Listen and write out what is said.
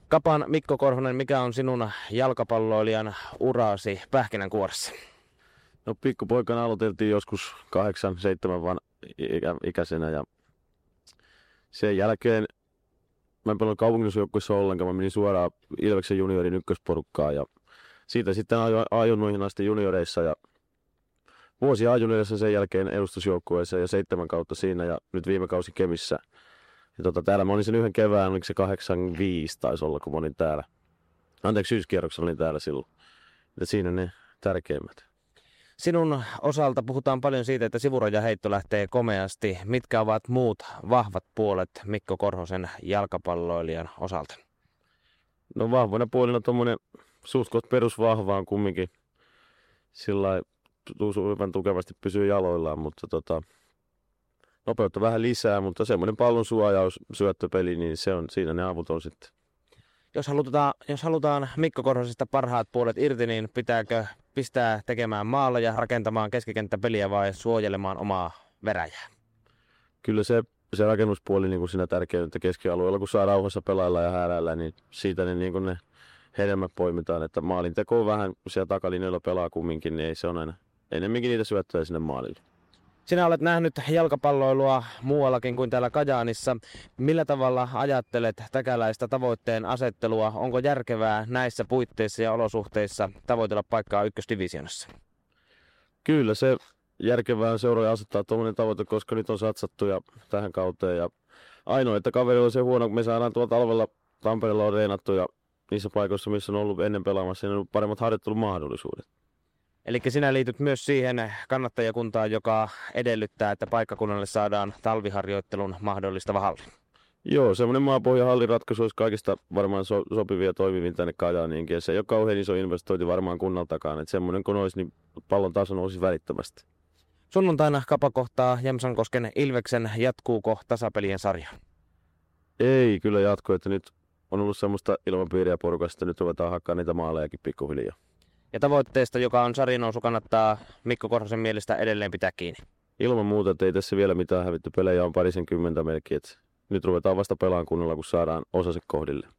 Kapan Mikko Korhonen, mikä on sinun jalkapalloilijan urasi pähkinänkuoressa? No pikkupoikana aloiteltiin joskus 8-7 ikäisenä ja sen jälkeen mä en pelannut kaupunginjoukkueessa ollenkaan. Mä menin suoraan Ilveksen juniorin ykkösporukkaan ja siitä sitten ajoin noihin asti junioreissa ja vuosi A-junioreissa sen jälkeen edustusjoukkueessa ja 7 kautta siinä ja nyt viime kausi Kemissä. Ja täällä mä olin sen yhden kevään, oliko se 85 taisi olla, kun mä olin täällä. Syyskierroksella olin täällä silloin. Ja siinä ne tärkeimmät. Sinun osalta puhutaan paljon siitä, että sivurajaheitto lähtee komeasti. Mitkä ovat muut vahvat puolet Mikko Korhosen jalkapalloilijan osalta? No vahvana puolina tommonen suht perusvahva on kumminkin sillä hyvän tukevasti pysyy jaloillaan, mutta nopeutta vähän lisää, mutta semmoinen pallon suojaus, syöttöpeli, niin se on siinä ne avut on sitten. Jos halutaan Mikko Korhosesta parhaat puolet irti, niin pitääkö pistää tekemään maaleja, rakentamaan keskikenttäpeliä vai suojelemaan omaa veräjää? Kyllä se rakennuspuoli niin kuin siinä tärkeintä keskialueella, kun saa rauhassa pelailla ja hääräillä, niin siitä ne hedelmät poimitaan, että maalinteko on vähän, kun siellä takalinjoilla pelaa kumminkin, niin ei se on aina enemmänkin niitä syöttöjä sinne maalille. Sinä olet nähnyt jalkapalloilua muuallakin kuin täällä Kajaanissa. Millä tavalla ajattelet täkäläistä tavoitteen asettelua? Onko järkevää näissä puitteissa ja olosuhteissa tavoitella paikkaa ykkösdivisioonassa? Kyllä se järkevää on seuroja asettaa tuollainen tavoite, koska nyt on satsattu ja tähän kauteen. Ja ainoa, että kaverilla on se huono, kun me saadaan tuolla talvella Tampereella on reenattu ja niissä paikoissa, missä on ollut ennen pelaamassa, niin on ollut paremmat harjoittelumahdollisuudet. Eli sinä liityt myös siihen kannattajakuntaan, joka edellyttää, että paikkakunnalle saadaan talviharjoittelun mahdollistava halli. Joo, semmoinen maapohjahalliratkaisu olisi kaikista varmaan sopivia ja toimivin tänne Kajaaniinkin. Ja se ei ole kauhean iso investointi varmaan kunnaltakaan. Että semmoinen kun olisi, niin pallon taso nousi välittömästi. Sunnuntaina Kapa kohtaa Jämsänkosken Ilveksen. Jatkuuko tasapelien sarja? Ei kyllä jatku, että nyt on ollut semmoista ilmapiiriä porukasta, että nyt ruvetaan hakkaa niitä maalejakin pikkuhiljaa. Ja tavoitteesta, joka on sarjanousu, kannattaa Mikko Korhosen mielestä edelleen pitää kiinni. Ilman muuta, että ei tässä vielä mitään hävitty. Pelejä on 20 melkein. Nyt ruvetaan vasta pelaamaan kunnolla, kun saadaan osaset kohdille.